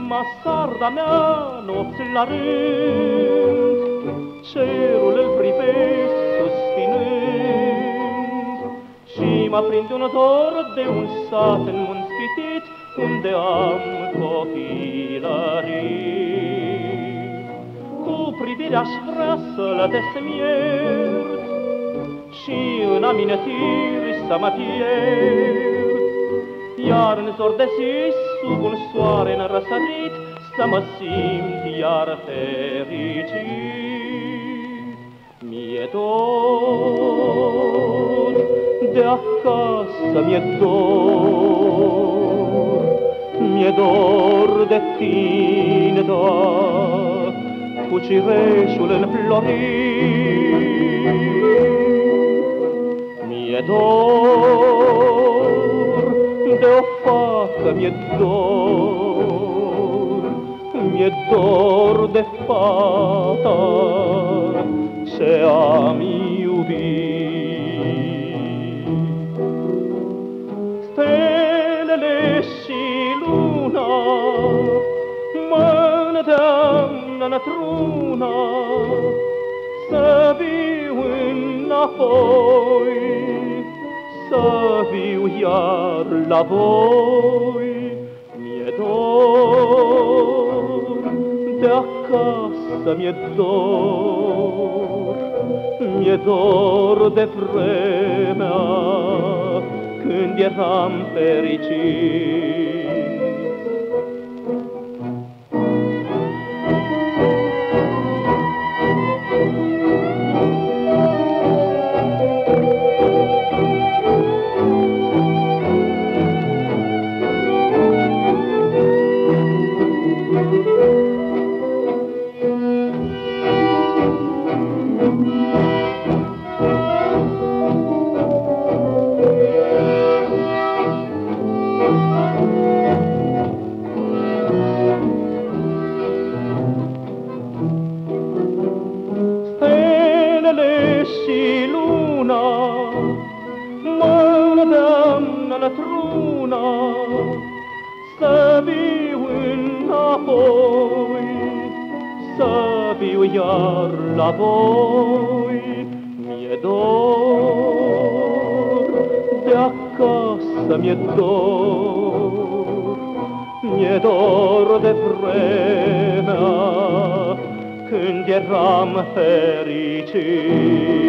Masarda mea, nopți la rând, cerul îl privesc suspinând, și mă prinde un dor de un sat în munți pitit, unde am copilărit. Cu privirea-aș vrea să-l desmiert și în amintiri să mă pierd, iar în zor de zi, sub un soare înrăsărit, să mă simt iar fericit. Mi-e dor de acasă, mi-e dor, mi-e dor de tine, doar, cu cireșul înflorit. Mi-e dor de o fată, mi-e dor, mi-e dor de fata ce am iubit. Stelele și luna mă îndeamnă într-una să viu înapoi, să viu iar la voi. Mi-e dor de acasă, mi-e dor, mi-e dor de vremea când eram fericit. Și luna mă îndeamnă într-una să viu înapoi, să viu iar la voi. Mi-e dor de acasă, mi-e dor, mi-e dor de vremea când eram fericit.